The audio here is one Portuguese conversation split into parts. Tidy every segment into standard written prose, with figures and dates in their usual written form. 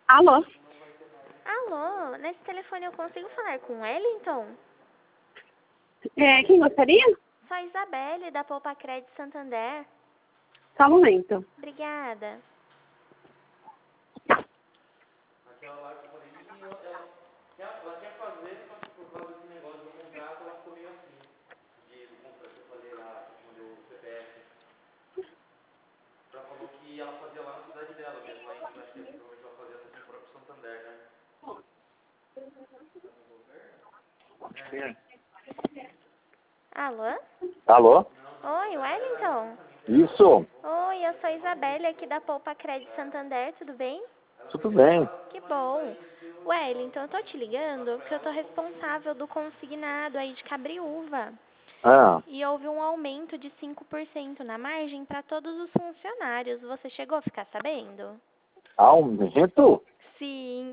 Alô? Alô, nesse telefone eu consigo falar com o Wellington? Quem gostaria? Sou a Isabelle, da Poupa Crédito Santander. Só um momento. Obrigada. Aquela lá que eu falei, ela quer fazer, só que por causa desse negócio do contrato, ela ficou meio assim. Do contrato que eu falei lá, quando o CPF. Ela falou que ela fazia lá na cidade dela mesmo, lá em acho que provavelmente ela fazia essa temporada pro Santander, né? Alô? Alô? Oi, Wellington? Isso, Oi, eu sou a Isabelle aqui da Poupa Crédito Santander, tudo bem? tudo bem. Que bom. Wellington, eu tô te ligando porque eu tô responsável do consignado aí de Cabriúva. Ah, E houve um aumento de 5% na margem para todos os funcionários. Você chegou a ficar sabendo? aumento? Sim.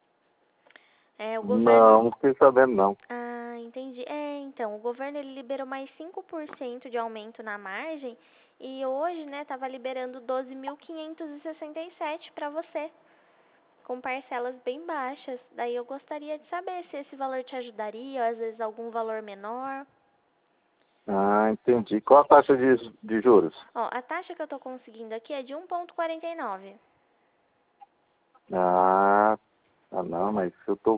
O governo... Não, não fiquei sabendo não. Ah, entendi. Então, o governo ele liberou mais 5% de aumento na margem e hoje, né, tava liberando 12.567 para você, com parcelas bem baixas. Daí eu gostaria de saber se esse valor te ajudaria, ou às vezes algum valor menor. Ah, entendi. Qual a taxa de juros? Ó, a taxa que eu tô conseguindo aqui é de 1,49. Não, mas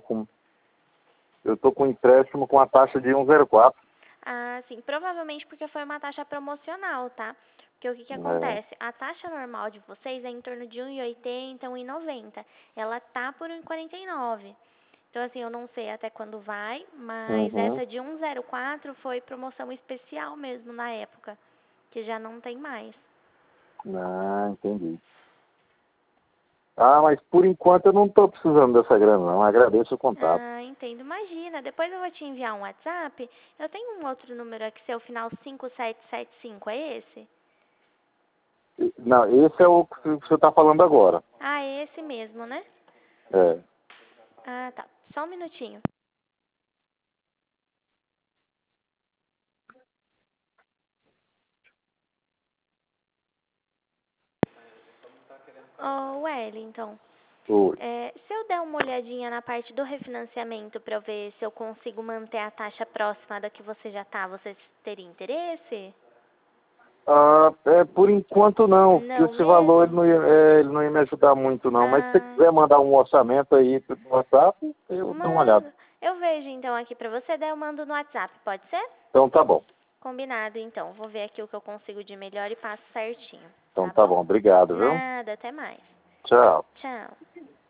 eu tô com empréstimo com a taxa de 1,04. Ah, sim. Provavelmente porque foi uma taxa promocional, tá? Porque o que que É. acontece? A taxa normal de vocês é em torno de 1,80, 1,90. Ela tá por 1,49. Então, assim, eu não sei até quando vai, mas Uhum. essa de 1,04 foi promoção especial mesmo na época, que já não tem mais. Ah, entendi. Ah, mas por enquanto eu não tô precisando dessa grana não. Agradeço o contato. Ah, entendo. Imagina. Depois eu vou te enviar um WhatsApp. Eu tenho um outro número aqui, seu final 5775, é esse? Não, esse é o que você tá falando agora. Ah, é esse mesmo, né? É. Ah, tá. Só um minutinho. Ô, Wellington, Oi. se eu der uma olhadinha na parte do refinanciamento para eu ver se eu consigo manter a taxa próxima da que você já tá, você teria interesse? Por enquanto não, porque Não esse valor mesmo? ele não ia me ajudar muito não. Mas se você Ah, quiser mandar um orçamento aí no WhatsApp, eu dou uma olhada. mando. Eu vejo então aqui pra você, daí eu mando no WhatsApp, pode ser? Então tá bom. Combinado então. Vou ver aqui o que eu consigo de melhor e passo certinho, Então tá tá bom? bom, obrigado, viu? Nada, até mais. Tchau. Tchau.